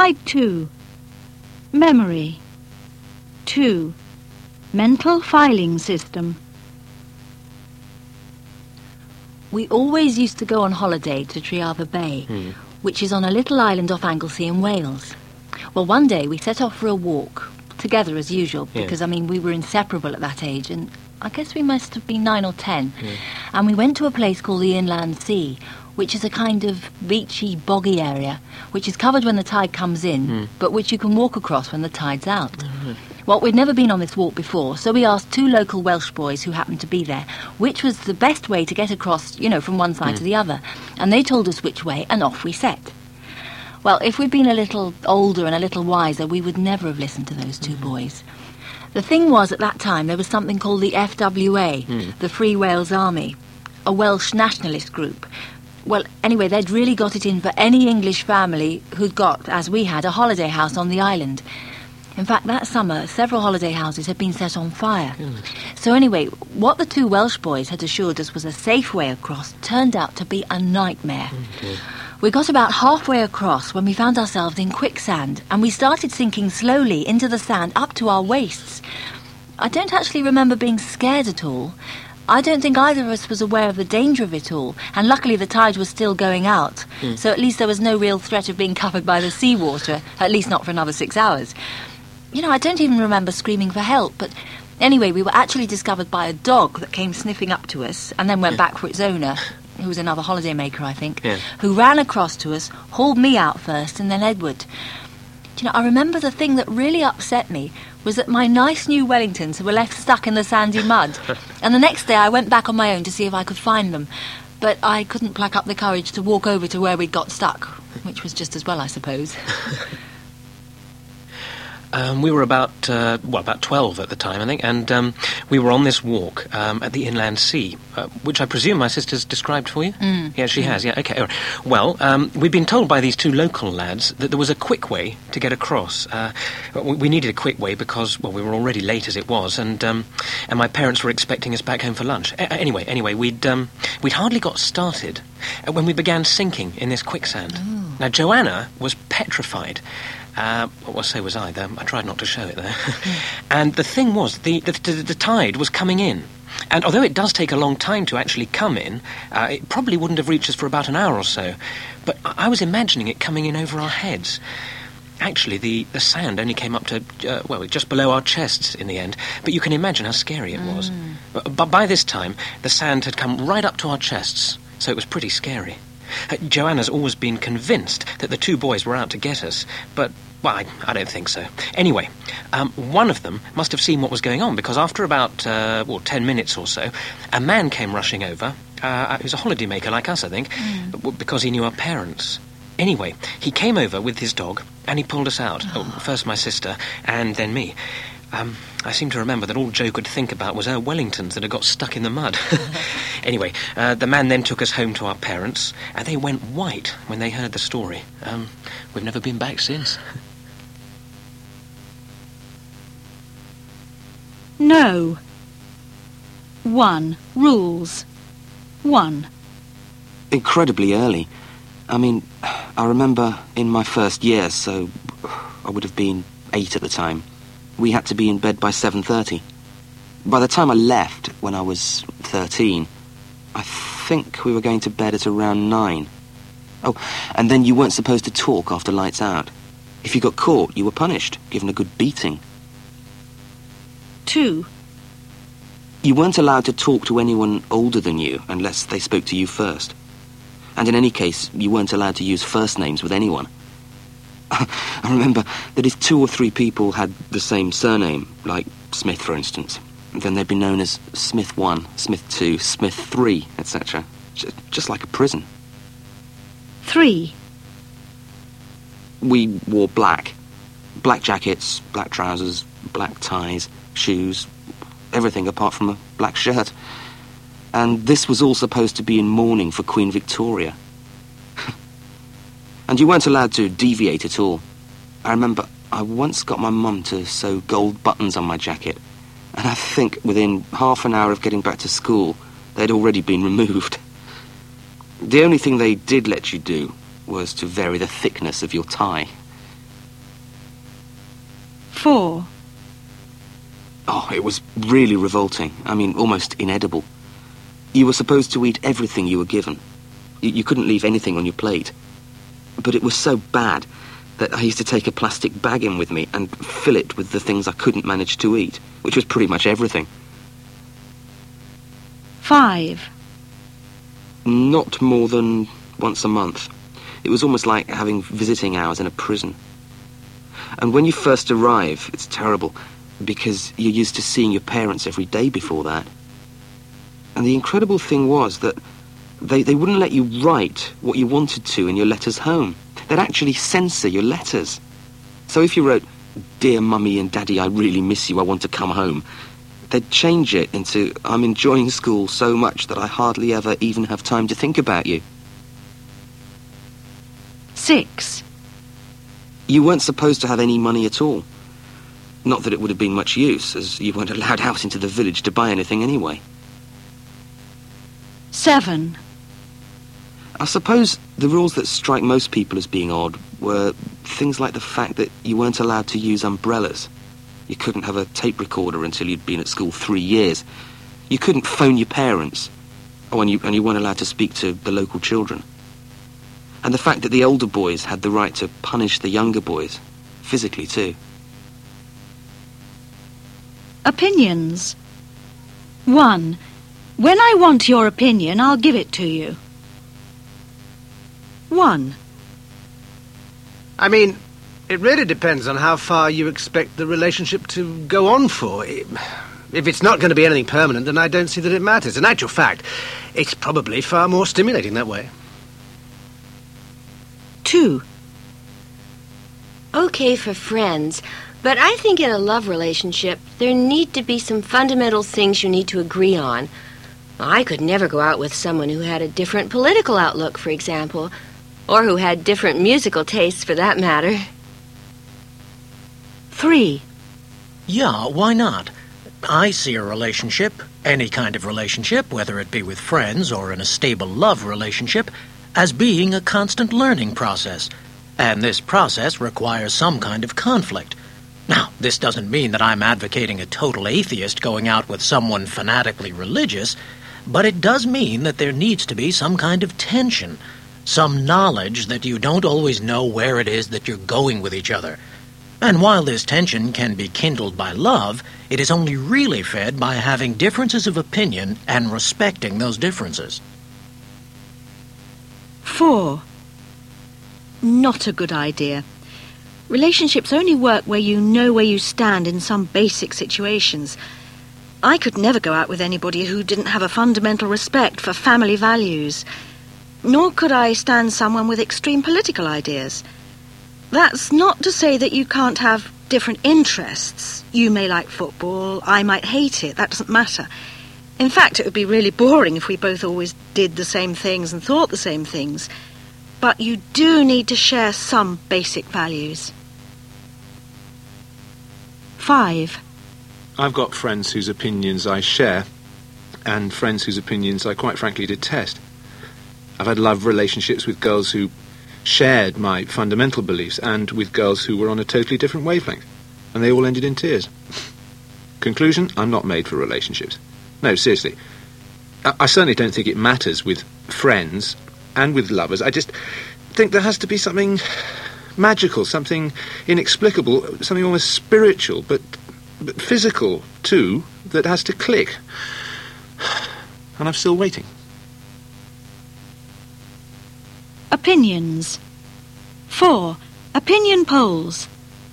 Type 2. Memory. 2. Mental filing system. We always used to go on holiday to Treartha Bay, which is on a little island off Anglesey in Wales. Well, one day we set off for a walk, together as usual, because, we were inseparable at that age, and I guess we must have been 9 or 10. And we went to a place called the Inland Sea, which is a kind of beachy, boggy area, which is covered when the tide comes in, but which you can walk across when the tide's out. Well, we'd never been on this walk before, so we asked 2 local Welsh boys who happened to be there which was the best way to get across, from one side to the other. And they told us which way, and off we set. Well, if we'd been a little older and a little wiser, we would never have listened to those 2 boys. The thing was, at that time, there was something called the FWA, the Free Wales Army, a Welsh nationalist group. Well, anyway, they'd really got it in for any English family who'd got, as we had, a holiday house on the island. In fact, that summer, several holiday houses had been set on fire. So anyway, what the 2 Welsh boys had assured us was a safe way across turned out to be a nightmare. We got about halfway across when we found ourselves in quicksand, and we started sinking slowly into the sand up to our waists. I don't actually remember being scared at all. I don't think either of us was aware of the danger of it all, and luckily the tide was still going out, so at least there was no real threat of being covered by the seawater, at least not for another 6 hours. I don't even remember screaming for help, but anyway, we were actually discovered by a dog that came sniffing up to us and then went back for its owner, who was another holidaymaker, I think, who ran across to us, hauled me out first, and then Edward. I remember the thing that really upset me was that my nice new Wellingtons were left stuck in the sandy mud, and the next day I went back on my own to see if I could find them, but I couldn't pluck up the courage to walk over to where we'd got stuck, which was just as well, I suppose. We were about 12 at the time, I think, and we were on this walk at the Inland Sea, which I presume my sister's described for you? Yeah, she has, yeah, okay. All right. Well, we'd been told by these 2 local lads that there was a quick way to get across. We needed a quick way because, we were already late as it was, and my parents were expecting us back home for lunch. Anyway, we'd hardly got started when we began sinking in this quicksand. Now, Joanna was petrified. So was I, though. I tried not to show it there. And the thing was, the tide was coming in. And although it does take a long time to actually come in, it probably wouldn't have reached us for about an hour or so. But I was imagining it coming in over our heads. Actually, the sand only came up to, just below our chests in the end. But you can imagine how scary it was. But by this time, the sand had come right up to our chests, so it was pretty scary. Joanna's always been convinced that the 2 boys were out to get us, but, I don't think so. Anyway, one of them must have seen what was going on, because after about, 10 minutes or so, a man came rushing over, who's a holidaymaker like us, I think, because he knew our parents. Anyway, he came over with his dog, and he pulled us out. First my sister, and then me. I seem to remember that all Joe could think about was our Wellingtons that had got stuck in the mud. Anyway, the man then took us home to our parents, and they went white when they heard the story. We've never been back since. No. 1. Rules. 1. Incredibly early. I remember in my first year, so I would have been 8 at the time. We had to be in bed by 7:30. By the time I left, when I was 13, I think we were going to bed at around 9. Oh, and then you weren't supposed to talk after lights out. If you got caught, you were punished, given a good beating. 2. You weren't allowed to talk to anyone older than you unless they spoke to you first. And in any case, you weren't allowed to use first names with anyone. I remember that if 2 or 3 people had the same surname, like Smith, for instance, then they'd be known as Smith 1, Smith 2, Smith 3, etc. Just like a prison. 3. We wore black. Black jackets, black trousers, black ties, shoes, everything apart from a black shirt. And this was all supposed to be in mourning for Queen Victoria. And you weren't allowed to deviate at all. I remember I once got my mum to sew gold buttons on my jacket, and I think within half an hour of getting back to school, they'd already been removed. The only thing they did let you do was to vary the thickness of your tie. 4. Oh, it was really revolting. I mean, almost inedible. You were supposed to eat everything you were given. You couldn't leave anything on your plate. But it was so bad that I used to take a plastic bag in with me and fill it with the things I couldn't manage to eat, which was pretty much everything. 5. Not more than once a month. It was almost like having visiting hours in a prison. And when you first arrive, it's terrible, because you're used to seeing your parents every day before that. And the incredible thing was that they wouldn't let you write what you wanted to in your letters home. They'd actually censor your letters. So if you wrote, "Dear Mummy and Daddy, I really miss you, I want to come home," they'd change it into, "I'm enjoying school so much that I hardly ever even have time to think about you." 6. You weren't supposed to have any money at all. Not that it would have been much use, as you weren't allowed out into the village to buy anything anyway. 7. I suppose the rules that strike most people as being odd were things like the fact that you weren't allowed to use umbrellas. You couldn't have a tape recorder until you'd been at school 3 years. You couldn't phone your parents. Oh, and you weren't allowed to speak to the local children. And the fact that the older boys had the right to punish the younger boys, physically too. Opinions. 1. When I want your opinion, I'll give it to you. 1. I mean, it really depends on how far you expect the relationship to go on for. If it's not going to be anything permanent, then I don't see that it matters. In actual fact, it's probably far more stimulating that way. 2. Okay for friends, but I think in a love relationship, there need to be some fundamental things you need to agree on. I could never go out with someone who had a different political outlook, for example, or who had different musical tastes, for that matter. 3. Yeah, why not? I see a relationship, any kind of relationship, whether it be with friends or in a stable love relationship, as being a constant learning process. And this process requires some kind of conflict. Now, this doesn't mean that I'm advocating a total atheist going out with someone fanatically religious, but it does mean that there needs to be some kind of tension, some knowledge that you don't always know where it is that you're going with each other. And while this tension can be kindled by love, it is only really fed by having differences of opinion and respecting those differences. 4. Not a good idea. Relationships only work where you know where you stand in some basic situations. I could never go out with anybody who didn't have a fundamental respect for family values. Nor could I stand someone with extreme political ideas. That's not to say that you can't have different interests. You may like football, I might hate it, that doesn't matter. In fact, it would be really boring if we both always did the same things and thought the same things. But you do need to share some basic values. 5. I've got friends whose opinions I share, and friends whose opinions I quite frankly detest. I've had love relationships with girls who shared my fundamental beliefs and with girls who were on a totally different wavelength, and they all ended in tears. Conclusion, I'm not made for relationships. No, seriously. I certainly don't think it matters with friends and with lovers. I just think there has to be something magical, something inexplicable, something almost spiritual, but physical too, that has to click. And I'm still waiting. Opinions. 4. Opinion polls.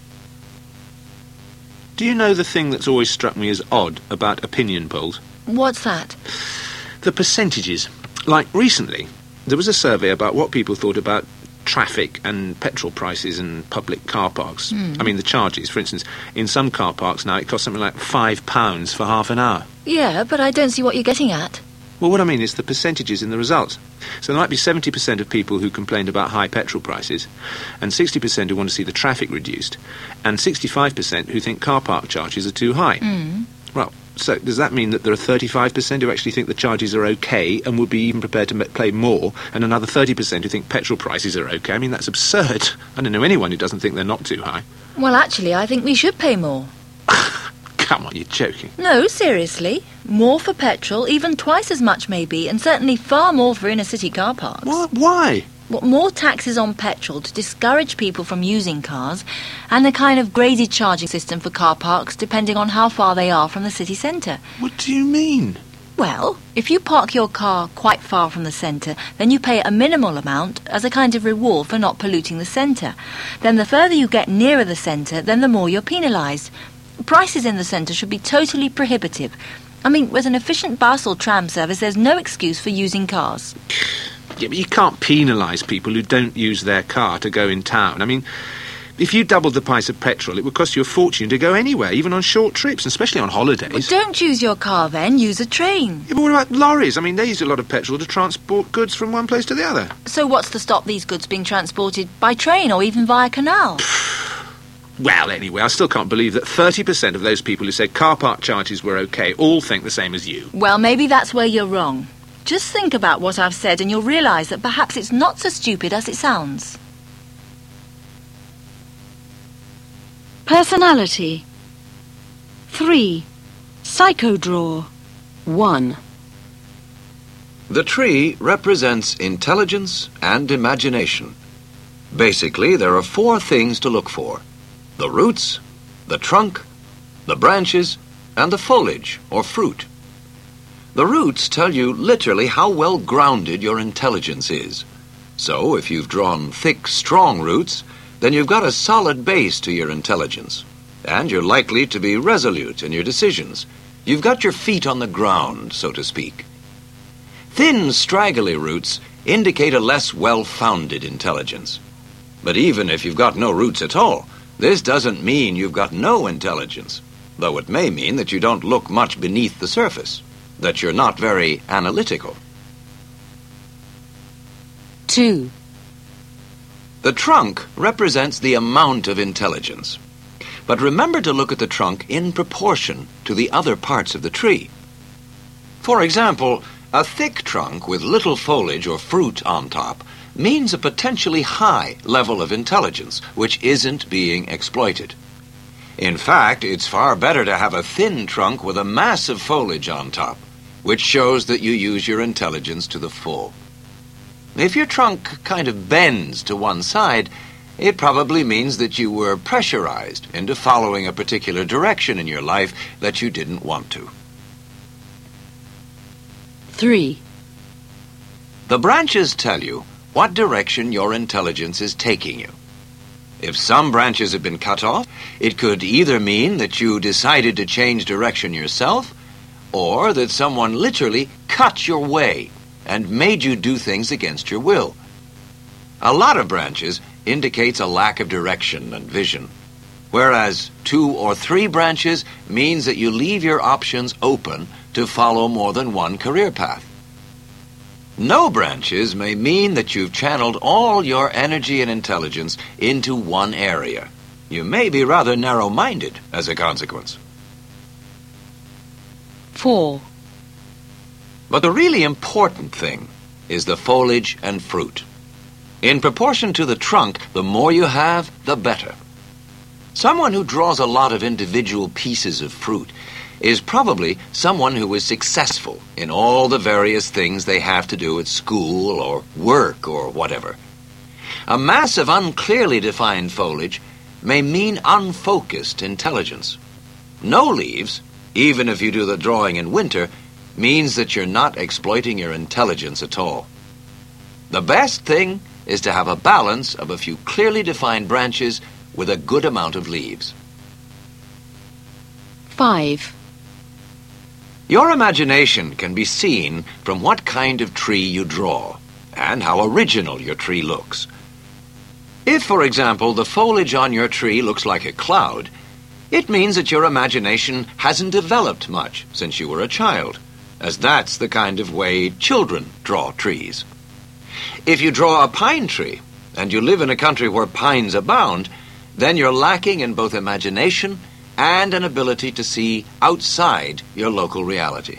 Do you know the thing that's always struck me as odd about opinion polls? What's that? The percentages. Like recently, there was a survey about what people thought about traffic and petrol prices and public car parks. I mean, the charges, for instance. In some car parks now, it costs something like £5 for half an hour. Yeah, but I don't see what you're getting at. Well, what I mean is the percentages in the results. So there might be 70% of people who complained about high petrol prices, and 60% who want to see the traffic reduced, and 65% who think car park charges are too high. Well, so does that mean that there are 35% who actually think the charges are okay and would be even prepared to pay more, and another 30% who think petrol prices are okay? I mean, that's absurd. I don't know anyone who doesn't think they're not too high. Well, actually, I think we should pay more. Come on, you're joking. No, seriously. More for petrol, even twice as much maybe, and certainly far more for inner-city car parks. What? Why? Well, more taxes on petrol to discourage people from using cars, and a kind of graded charging system for car parks depending on how far they are from the city centre. What do you mean? Well, if you park your car quite far from the centre, then you pay a minimal amount as a kind of reward for not polluting the centre. Then the further you get nearer the centre, then the more you're penalised. Prices in the centre should be totally prohibitive. I mean, with an efficient bus or tram service, there's no excuse for using cars. Yeah, but you can't penalise people who don't use their car to go in town. I mean, if you doubled the price of petrol, it would cost you a fortune to go anywhere, even on short trips, and especially on holidays. Well, don't use your car then, use a train. Yeah, but what about lorries? I mean, they use a lot of petrol to transport goods from one place to the other. So what's to stop these goods being transported by train or even via canal? Well, anyway, I still can't believe that 30% of those people who said car park charges were okay all think the same as you. Well, maybe that's where you're wrong. Just think about what I've said and you'll realise that perhaps it's not so stupid as it sounds. Personality. 3. Psychodraw. 1. The tree represents intelligence and imagination. Basically, there are 4 things to look for: the roots, the trunk, the branches, and the foliage or fruit. The roots tell you literally how well grounded your intelligence is. So, if you've drawn thick, strong roots, then you've got a solid base to your intelligence, and you're likely to be resolute in your decisions. You've got your feet on the ground, so to speak. Thin, straggly roots indicate a less well-founded intelligence. But even if you've got no roots at all, this doesn't mean you've got no intelligence, though it may mean that you don't look much beneath the surface, that you're not very analytical. 2. The trunk represents the amount of intelligence. But remember to look at the trunk in proportion to the other parts of the tree. For example, a thick trunk with little foliage or fruit on top means a potentially high level of intelligence, which isn't being exploited. In fact, it's far better to have a thin trunk with a massive foliage on top, which shows that you use your intelligence to the full. If your trunk kind of bends to one side, it probably means that you were pressurized into following a particular direction in your life that you didn't want to. 3. The branches tell you what direction your intelligence is taking you. If some branches have been cut off, it could either mean that you decided to change direction yourself, or that someone literally cut your way and made you do things against your will. A lot of branches indicates a lack of direction and vision, whereas 2 or 3 branches means that you leave your options open to follow more than one career path. No branches may mean that you've channeled all your energy and intelligence into one area. You may be rather narrow-minded as a consequence. 4. But the really important thing is the foliage and fruit. In proportion to the trunk, the more you have, the better. Someone who draws a lot of individual pieces of fruit is probably someone who is successful in all the various things they have to do at school or work or whatever. A mass of unclearly defined foliage may mean unfocused intelligence. No leaves, even if you do the drawing in winter, means that you're not exploiting your intelligence at all. The best thing is to have a balance of a few clearly defined branches with a good amount of leaves. 5. Your imagination can be seen from what kind of tree you draw and how original your tree looks. If, for example, the foliage on your tree looks like a cloud, it means that your imagination hasn't developed much since you were a child, as that's the kind of way children draw trees. If you draw a pine tree and you live in a country where pines abound, then you're lacking in both imagination and an ability to see outside your local reality.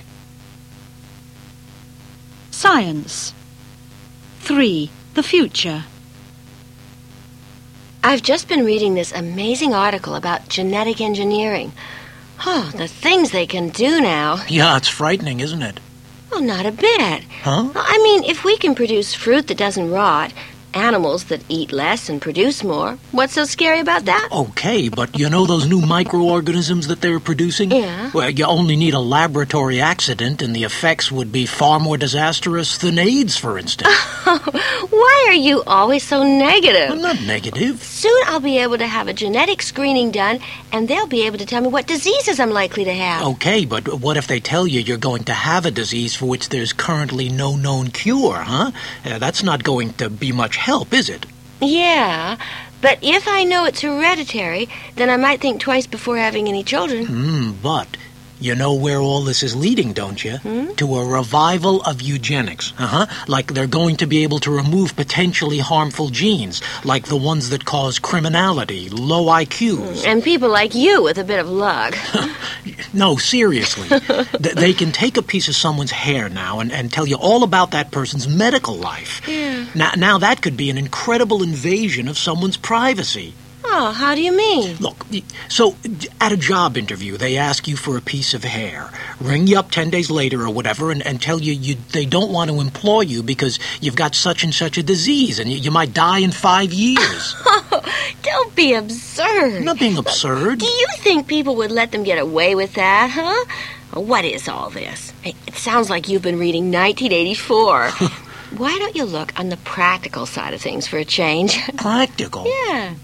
Science. 3. The future. I've just been reading this amazing article about genetic engineering. Oh, the things they can do now. Yeah, it's frightening, isn't it? Well, not a bit. Huh? I mean, if we can produce fruit that doesn't rot, animals that eat less and produce more, what's so scary about that? Okay, but you know those new microorganisms that they're producing? Yeah. Well, you only need a laboratory accident and the effects would be far more disastrous than AIDS, for instance. Why are you always so negative? I'm not negative. Soon I'll be able to have a genetic screening done, and they'll be able to tell me what diseases I'm likely to have. Okay, but what if they tell you you're going to have a disease for which there's currently no known cure, huh? That's not going to be much help, is it? Yeah, but if I know it's hereditary, then I might think twice before having any children. But you know where all this is leading, don't you? To a revival of eugenics. Like they're going to be able to remove potentially harmful genes, like the ones that cause criminality, low IQs. And people like you with a bit of luck. No, seriously. They can take a piece of someone's hair now and tell you all about that person's medical life. Yeah. Now that could be an incredible invasion of someone's privacy. Oh, how do you mean? Look, so at a job interview, they ask you for a piece of hair, ring you up 10 days later or whatever, and tell you they don't want to employ you because you've got such and such a disease and you might die in 5 years. Don't be absurd. I'm not being absurd. Do you think people would let them get away with that, huh? What is all this? It sounds like you've been reading 1984. Why don't you look on the practical side of things for a change? Practical? Yeah.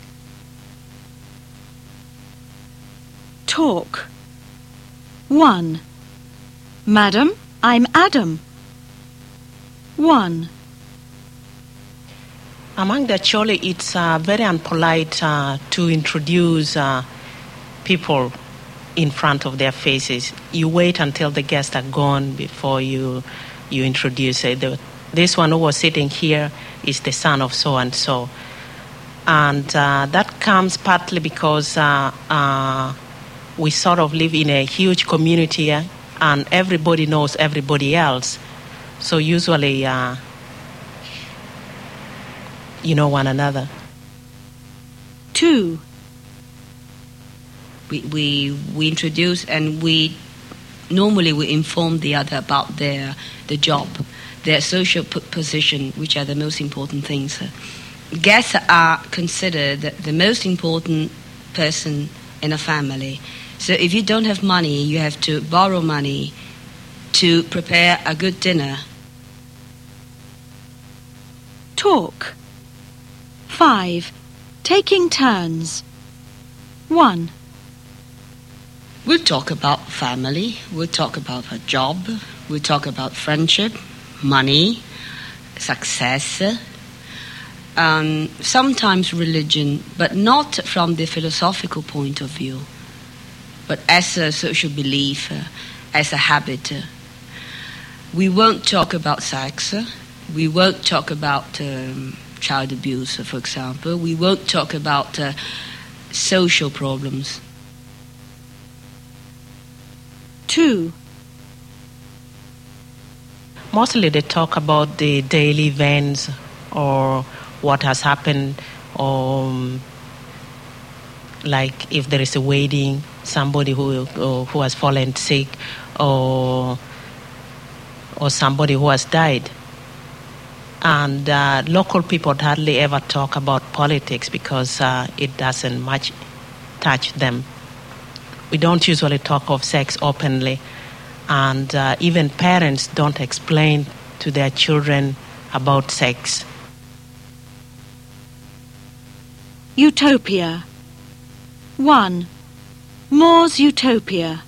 Talk. 1. Madam, I'm Adam. 1. Among the Chole, it's very unpolite to introduce people in front of their faces. You wait until the guests are gone before you introduce it. This one who was sitting here is the son of so-and-so. And that comes partly because we sort of live in a huge community and everybody knows everybody else. So usually, you know one another. 2. We introduce and we inform the other about the job, their social position, which are the most important things. Guests are considered the most important person in a family. So if you don't have money, you have to borrow money to prepare a good dinner. Talk. 5. Taking turns. 1. We'll talk about family, we'll talk about a job, we'll talk about friendship, money, success, sometimes religion, but not from the philosophical point of view, but as a social belief, as a habit. We won't talk about sex, we won't talk about child abuse, for example, we won't talk about social problems. 2. Mostly they talk about the daily events or what has happened, or like if there is a wedding, somebody who has fallen sick, or somebody who has died. And local people hardly ever talk about politics because it doesn't much touch them. We don't usually talk of sex openly, and even parents don't explain to their children about sex. Utopia. 1. Moore's Utopia.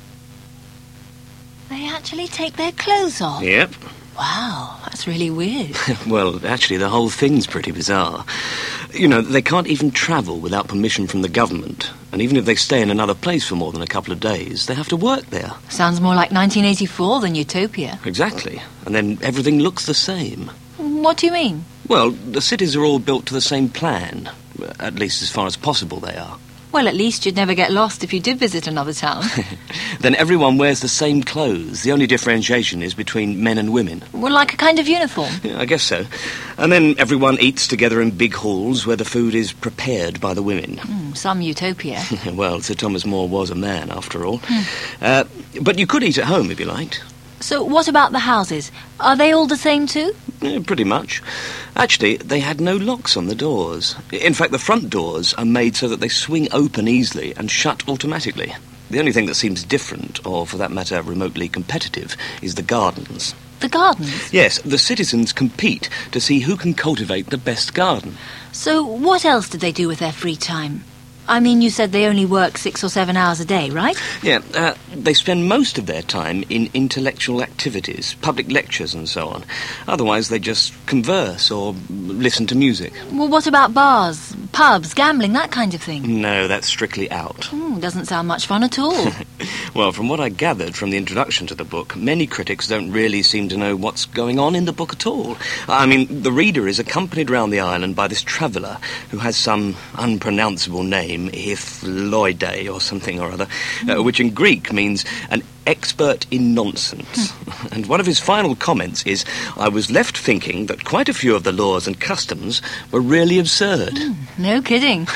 They actually take their clothes off? Yep. Wow, that's really weird. Well, actually, the whole thing's pretty bizarre. You know, they can't even travel without permission from the government. And even if they stay in another place for more than a couple of days, they have to work there. Sounds more like 1984 than Utopia. Exactly. And then everything looks the same. What do you mean? Well, the cities are all built to the same plan. At least as far as possible they are. Well, at least you'd never get lost if you did visit another town. Then everyone wears the same clothes. The only differentiation is between men and women. Well, like a kind of uniform. Yeah, I guess so. And then everyone eats together in big halls where the food is prepared by the women. Some utopia. Well, Sir Thomas More was a man, after all. But you could eat at home if you liked. So what about the houses? Are they all the same too? Yeah, pretty much. Actually, they had no locks on the doors. In fact, the front doors are made so that they swing open easily and shut automatically. The only thing that seems different, or for that matter remotely competitive, is the gardens. The gardens? Yes, the citizens compete to see who can cultivate the best garden. So what else did they do with their free time? I mean, you said they only work 6 or 7 hours a day, right? Yeah, they spend most of their time in intellectual activities, public lectures and so on. Otherwise, they just converse or listen to music. Well, what about bars, pubs, gambling, that kind of thing? No, that's strictly out. Doesn't sound much fun at all. Well, from what I gathered from the introduction to the book, many critics don't really seem to know what's going on in the book at all. I mean, the reader is accompanied round the island by this traveller who has some unpronounceable name, Hyphloide or something or other, which in Greek means an expert in nonsense. And one of his final comments is, I was left thinking that quite a few of the laws and customs were really absurd. No kidding.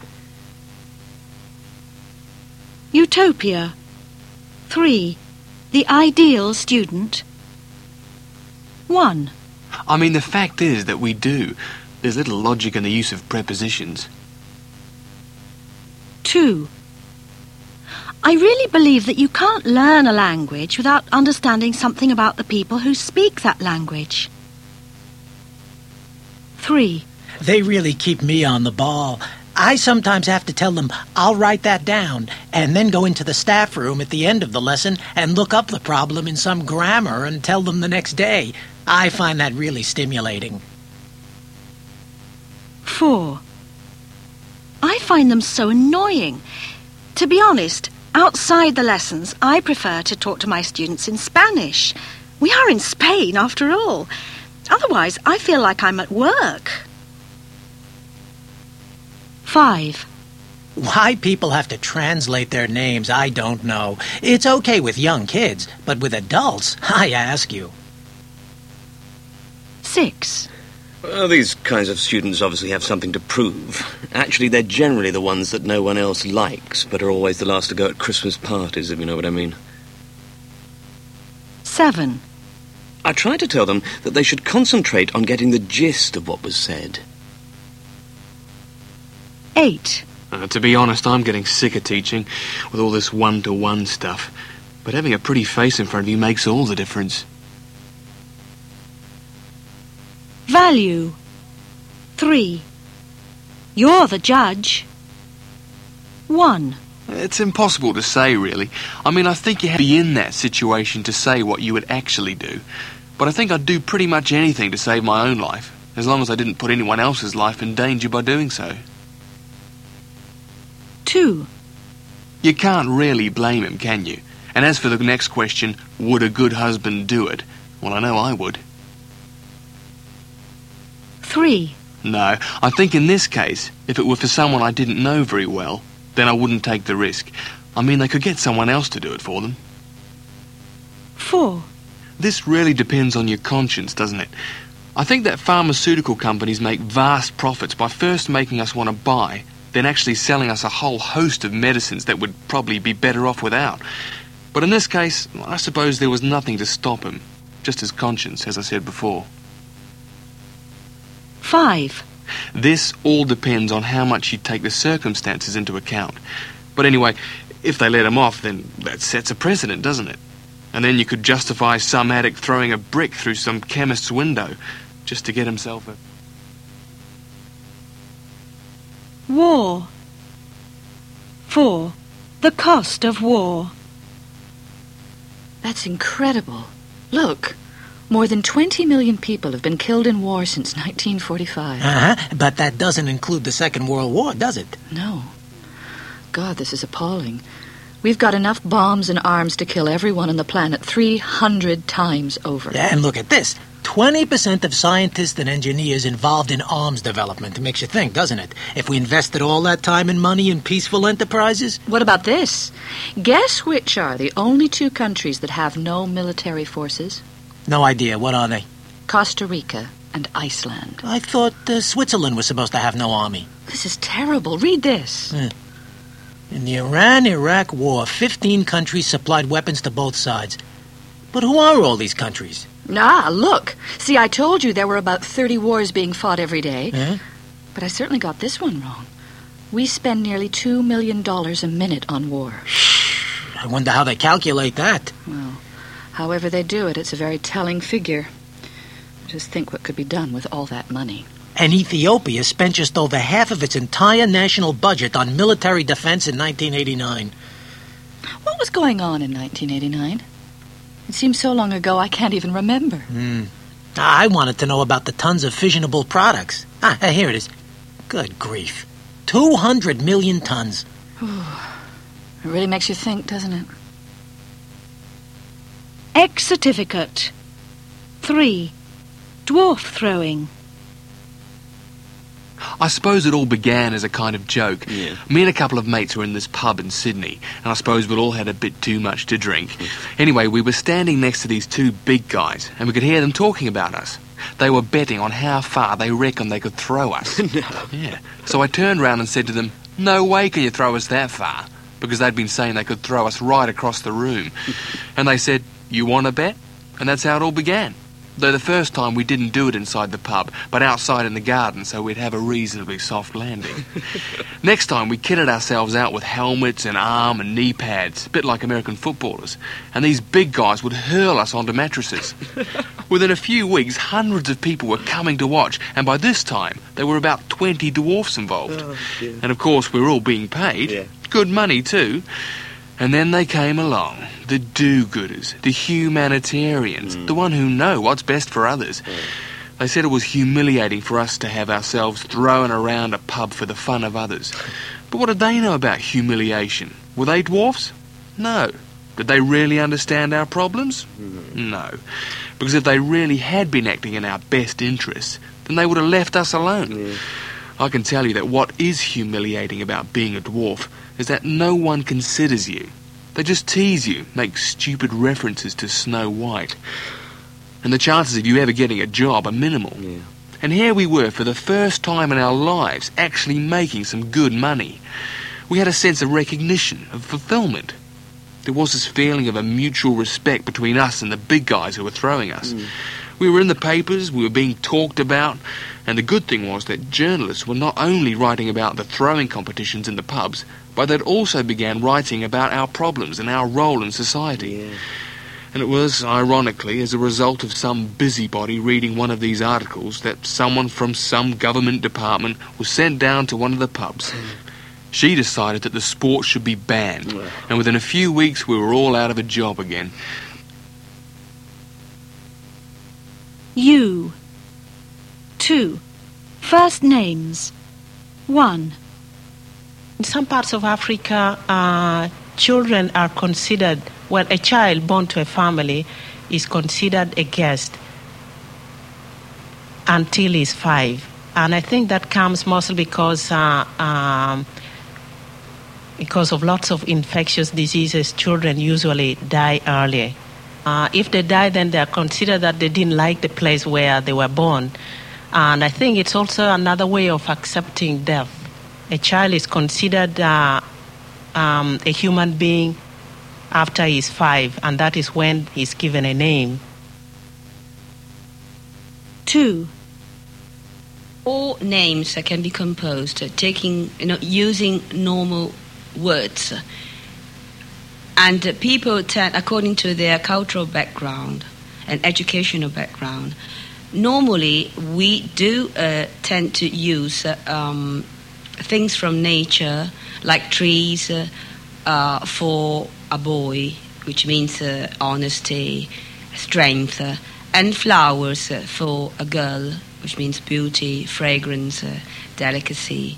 Utopia. 3. The ideal student. 1. I mean, the fact is that we do. There's little logic in the use of prepositions. 2. I really believe that you can't learn a language without understanding something about the people who speak that language. 3. They really keep me on the ball. I sometimes have to tell them, I'll write that down, and then go into the staff room at the end of the lesson and look up the problem in some grammar and tell them the next day. I find that really stimulating. 4. I find them so annoying. To be honest, outside the lessons, I prefer to talk to my students in Spanish. We are in Spain, after all. Otherwise, I feel like I'm at work. 5. Why people have to translate their names, I don't know. It's okay with young kids, but with adults, I ask you. 6. Well, these kinds of students obviously have something to prove. Actually, they're generally the ones that no one else likes, but are always the last to go at Christmas parties, if you know what I mean. 7. I tried to tell them that they should concentrate on getting the gist of what was said. 8. To be honest, I'm getting sick of teaching with all this one-to-one stuff. But having a pretty face in front of you makes all the difference. Value. 3. You're the judge. 1. It's impossible to say, really. I mean, I think you have to be in that situation to say what you would actually do. But I think I'd do pretty much anything to save my own life, as long as I didn't put anyone else's life in danger by doing so. 2. You can't really blame him, can you? And as for the next question, would a good husband do it? Well, I know I would. 3. No, I think in this case, if it were for someone I didn't know very well, then I wouldn't take the risk. I mean, they could get someone else to do it for them. 4. This really depends on your conscience, doesn't it? I think that pharmaceutical companies make vast profits by first making us want to buy, then actually selling us a whole host of medicines that would probably be better off without. But in this case, I suppose there was nothing to stop him, just his conscience, as I said before. 5. This all depends on how much you take the circumstances into account. But anyway, if they let him off, then that sets a precedent, doesn't it? And then you could justify some addict throwing a brick through some chemist's window just to get himself a... War. 4. The cost of war. That's incredible. Look, more than 20 million people have been killed in war since 1945. But that doesn't include the Second World War, does it? No. God, this is appalling. We've got enough bombs and arms to kill everyone on the planet 300 times over. Yeah, and look at this. 20% of scientists and engineers involved in arms development. It makes you think, doesn't it? If we invested all that time and money in peaceful enterprises? What about this? Guess which are the only two countries that have no military forces? No idea. What are they? Costa Rica and Iceland. I thought Switzerland was supposed to have no army. This is terrible. Read this. In the Iran-Iraq war, 15 countries supplied weapons to both sides. But who are all these countries? Ah, look. See, I told you there were about 30 wars being fought every day. But I certainly got this one wrong. We spend nearly $2 million a minute on war. I wonder how they calculate that. Well, however they do it, it's a very telling figure. Just think what could be done with all that money. And Ethiopia spent just over half of its entire national budget on military defense in 1989. What was going on in 1989? It seems so long ago I can't even remember. I wanted to know about the tons of fissionable products. Here it is. Good grief. 200 million tons. It really makes you think, doesn't it? X certificate. 3. Dwarf throwing. I suppose it all began as a kind of joke. Yeah. Me and a couple of mates were in this pub in Sydney, and I suppose we'd all had a bit too much to drink. Anyway, we were standing next to these two big guys, and we could hear them talking about us. They were betting on how far they reckoned they could throw us. Yeah. So I turned round and said to them, "No way can you throw us that far," because they'd been saying they could throw us right across the room. And they said, "You want to bet?" And that's how it all began. Though the first time we didn't do it inside the pub, but outside in the garden, so we'd have a reasonably soft landing. Next time we kitted ourselves out with helmets and arm and knee pads, a bit like American footballers, and these big guys would hurl us onto mattresses. Within a few weeks, hundreds of people were coming to watch, and by this time there were about 20 dwarfs involved. And of course we were all being paid. Good money too. And then they came along, the do-gooders, the humanitarians, the one who know what's best for others. They said it was humiliating for us to have ourselves thrown around a pub for the fun of others. But what did they know about humiliation? Were they dwarfs? No. Did they really understand our problems? No. Because if they really had been acting in our best interests, then they would have left us alone. I can tell you that what is humiliating about being a dwarf is that no one considers you. They just tease you, make stupid references to Snow White. And the chances of you ever getting a job are minimal. And here we were, for the first time in our lives, actually making some good money. We had a sense of recognition, of fulfillment. There was this feeling of a mutual respect between us and the big guys who were throwing us. We were in the papers, we were being talked about, and the good thing was that journalists were not only writing about the throwing competitions in the pubs, but they'd also began writing about our problems and our role in society. And it was, ironically, as a result of some busybody reading one of these articles that someone from some government department was sent down to one of the pubs. She decided that the sport should be banned, and within a few weeks we were all out of a job again. U. 2. First names. 1. In some parts of Africa, children are considered, well, a child born to a family is considered a guest until he's 5. And I think that comes mostly because of lots of infectious diseases, children usually die early. If they die, then they are considered that they didn't like the place where they were born. And I think it's also another way of accepting death. A child is considered a human being after he's 5, and that is when he's given a name. 2. All names can be composed using normal words. And people tend, according to their cultural background and educational background, normally we do tend to use things from nature, like trees for a boy, which means honesty, strength, and flowers for a girl, which means beauty, fragrance, delicacy.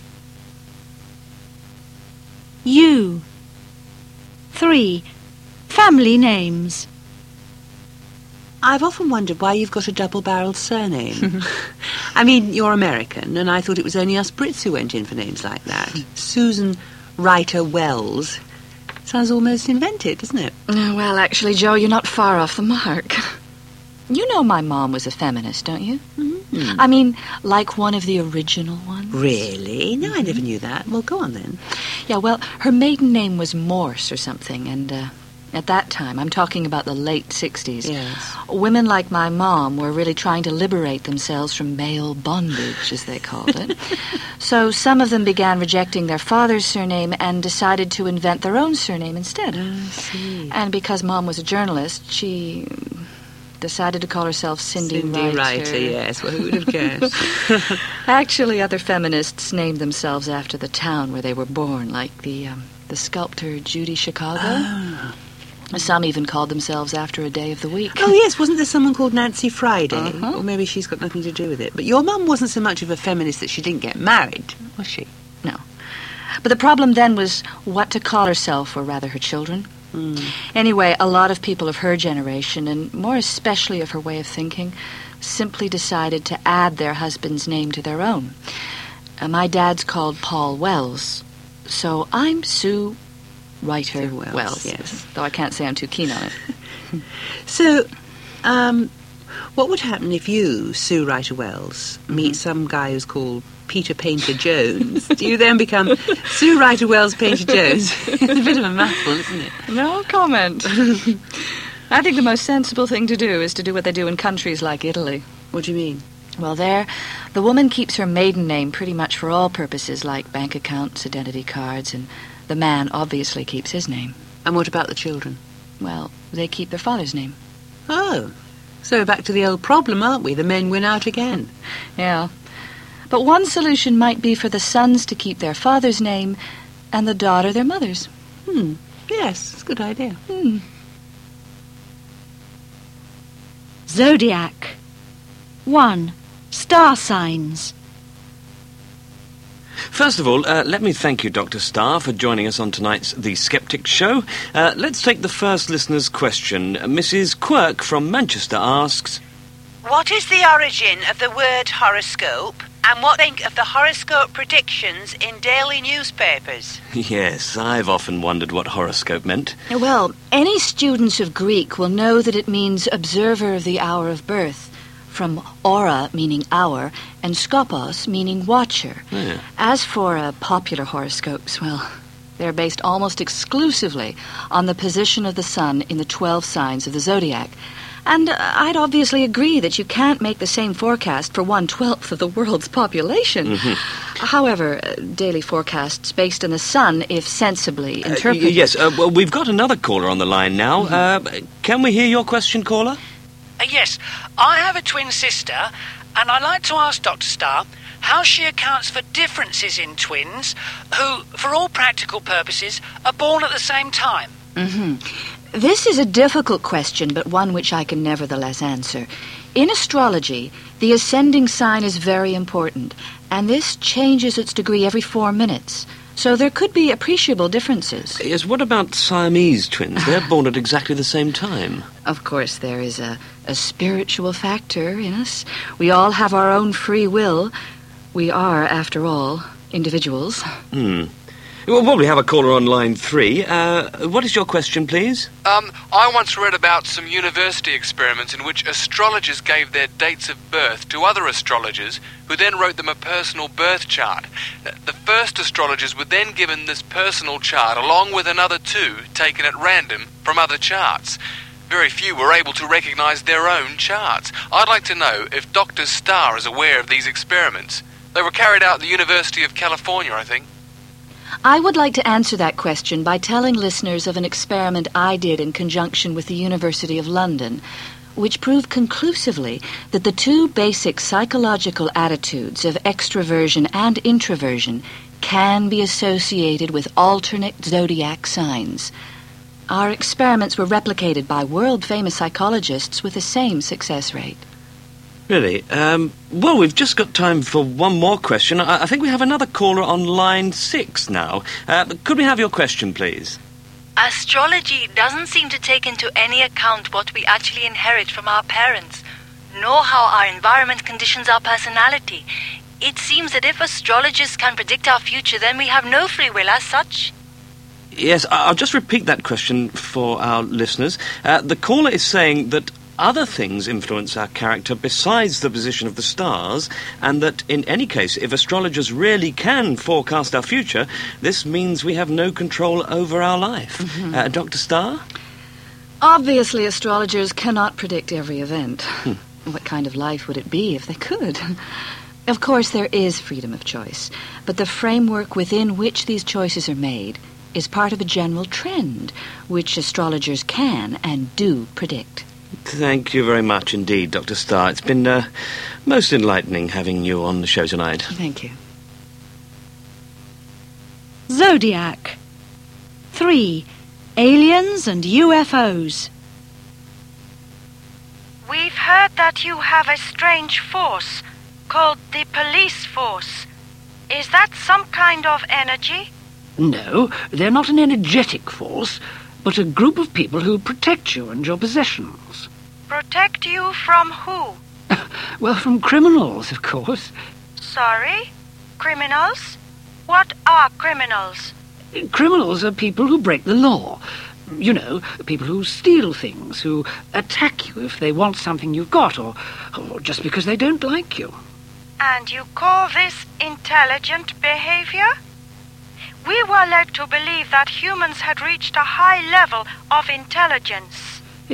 U. 3. Family names. I've often wondered why you've got a double-barreled surname. I mean, you're American, and I thought it was only us Brits who went in for names like that. Susan Ryder Wells. Sounds almost invented, doesn't it? Well, actually, Jo, you're not far off the mark. You know my mom was a feminist, don't you? Mm-hmm. I mean, like one of the original ones. Really? No, I never knew that. Well, go on then. Yeah, well, her maiden name was Morse or something, and at that time, I'm talking about the late 60s, yes, women like my mom were really trying to liberate themselves from male bondage, as they called it. So some of them began rejecting their father's surname and decided to invent their own surname instead. I see. And because Mom was a journalist, she decided to call herself Cindy Ryder. Yes. Well, who would have guessed? Actually, other feminists named themselves after the town where they were born, like the sculptor Judy Chicago. Oh. Some even called themselves after a day of the week. Oh, yes, wasn't there someone called Nancy Friday? Uh-huh. Or maybe she's got nothing to do with it. But your mum wasn't so much of a feminist that she didn't get married, was she? No. But the problem then was what to call herself, or rather her children. Anyway, a lot of people of her generation, and more especially of her way of thinking, simply decided to add their husband's name to their own. My dad's called Paul Wells, so I'm Sue Ryder Wells, yes. Though I can't say I'm too keen on it. So, what would happen if you, Sue Ryder Wells, meet some guy who's called Peter Painter Jones? Do you then become Sue Ryder Wells Painter Jones? It's a bit of a mouthful, isn't it? No comment. I think the most sensible thing to do is to do what they do in countries like Italy. What do you mean? Well, there, the woman keeps her maiden name pretty much for all purposes, like bank accounts, identity cards, and the man obviously keeps his name. And what about the children? Well, they keep their father's name. Oh, so we're back to the old problem, aren't we? The men win out again. Yeah. But one solution might be for the sons to keep their father's name and the daughter their mother's. Yes, it's a good idea. Zodiac. 1. Star signs. First of all, let me thank you, Dr. Starr, for joining us on tonight's The Skeptic Show. Let's take the first listener's question. Mrs. Quirk from Manchester asks, what is the origin of the word horoscope, and what think of the horoscope predictions in daily newspapers? Yes, I've often wondered what horoscope meant. Well, any students of Greek will know that it means observer of the hour of birth, from aura, meaning hour, and skopos, meaning watcher. Yeah. As for popular horoscopes, well, they're based almost exclusively on the position of the sun in the 12 signs of the zodiac. And I'd obviously agree that you can't make the same forecast for 1/12 of the world's population. However, daily forecasts based on the sun, if sensibly interpreted... Yes, well, we've got another caller on the line now. Can we hear your question, caller? Yes, I have a twin sister, and I'd like to ask Dr. Starr how she accounts for differences in twins who, for all practical purposes, are born at the same time. This is a difficult question, but one which I can nevertheless answer. In astrology, the ascending sign is very important, and this changes its degree every 4 minutes. So there could be appreciable differences. Yes, what about Siamese twins? They're born at exactly the same time. Of course, there is a spiritual factor in us. We all have our own free will. We are, after all, individuals. We'll probably have a caller on line 3. What is your question, please? I once read about some university experiments in which astrologers gave their dates of birth to other astrologers who then wrote them a personal birth chart. The first astrologers were then given this personal chart along with another 2 taken at random from other charts. Very few were able to recognize their own charts. I'd like to know if Dr. Starr is aware of these experiments. They were carried out at the University of California, I think. I would like to answer that question by telling listeners of an experiment I did in conjunction with the University of London, which proved conclusively that the 2 basic psychological attitudes of extroversion and introversion can be associated with alternate zodiac signs. Our experiments were replicated by world-famous psychologists with the same success rate. Really? Well, we've just got time for one more question. I think we have another caller on line 6 now. Could we have your question, please? Astrology doesn't seem to take into any account what we actually inherit from our parents, nor how our environment conditions our personality. It seems that if astrologers can predict our future, then we have no free will as such. Yes, I'll just repeat that question for our listeners. The caller is saying that other things influence our character besides the position of the stars, and that in any case, if astrologers really can forecast our future, this means we have no control over our life. Dr. Starr? Obviously, astrologers cannot predict every event. What kind of life would it be if they could? Of course, there is freedom of choice, but the framework within which these choices are made is part of a general trend, which astrologers can and do predict. Thank you very much indeed, Dr. Starr. It's been most enlightening having you on the show tonight. Thank you. Zodiac. 3. Aliens and UFOs. We've heard that you have a strange force called the police force. Is that some kind of energy? No, they're not an energetic force, but a group of people who protect you and your possessions. Protect you from who? Well, from criminals, of course. Sorry? Criminals? What are criminals? Criminals are people who break the law. You know, people who steal things, who attack you if they want something you've got, or just because they don't like you. And you call this intelligent behavior? We were led to believe that humans had reached a high level of intelligence.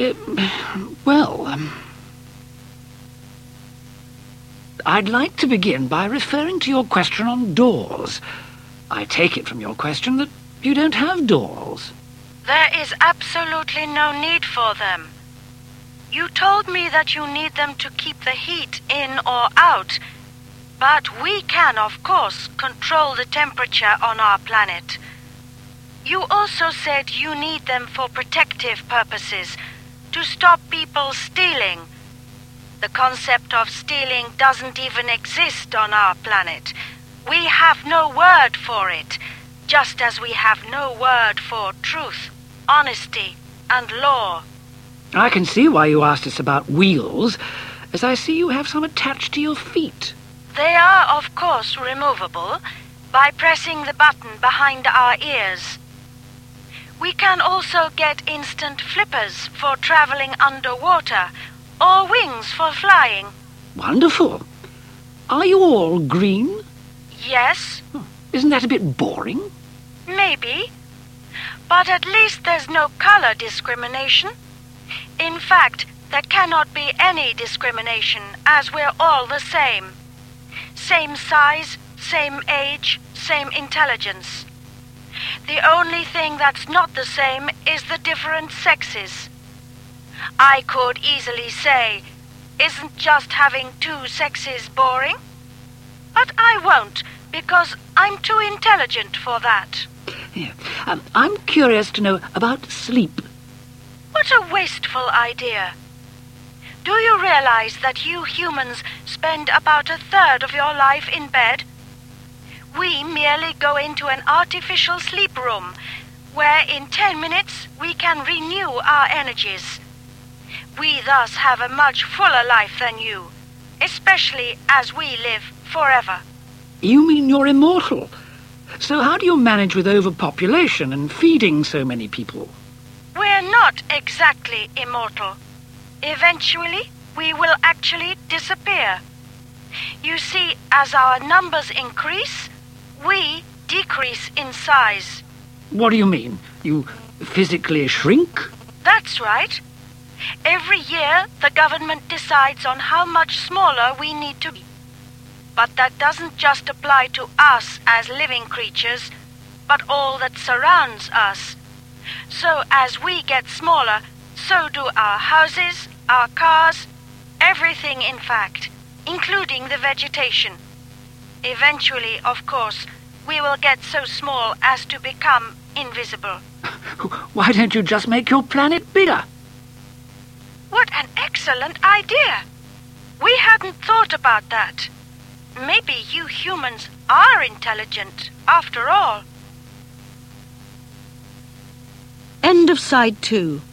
I'd like to begin by referring to your question on doors. I take it from your question that you don't have doors. There is absolutely no need for them. You told me that you need them to keep the heat in or out, but we can, of course, control the temperature on our planet. You also said you need them for protective purposes, to stop people stealing. The concept of stealing doesn't even exist on our planet. We have no word for it, just as we have no word for truth, honesty, and law. I can see why you asked us about wheels, as I see you have some attached to your feet. They are, of course, removable by pressing the button behind our ears. We can also get instant flippers for traveling underwater, or wings for flying. Wonderful. Are you all green? Yes. Isn't that a bit boring? Maybe. But at least there's no color discrimination. In fact, there cannot be any discrimination, as we're all the same. Same size, same age, same intelligence. The only thing that's not the same is the different sexes. I could easily say, isn't just having two sexes boring? But I won't, because I'm too intelligent for that. Yeah. I'm curious to know about sleep. What a wasteful idea. Do you realize that you humans spend about 1/3 of your life in bed? We merely go into an artificial sleep room, where in 10 minutes we can renew our energies. We thus have a much fuller life than you, especially as we live forever. You mean you're immortal? So how do you manage with overpopulation and feeding so many people? We're not exactly immortal. Eventually, we will actually disappear. You see, as our numbers increase, we decrease in size. What do you mean? You physically shrink? That's right. Every year, the government decides on how much smaller we need to be. But that doesn't just apply to us as living creatures, but all that surrounds us. So as we get smaller, so do our houses, our cars, everything in fact, including the vegetation. Eventually, of course, we will get so small as to become invisible. Why don't you just make your planet bigger? What an excellent idea! We hadn't thought about that. Maybe you humans are intelligent, after all. End of side 2.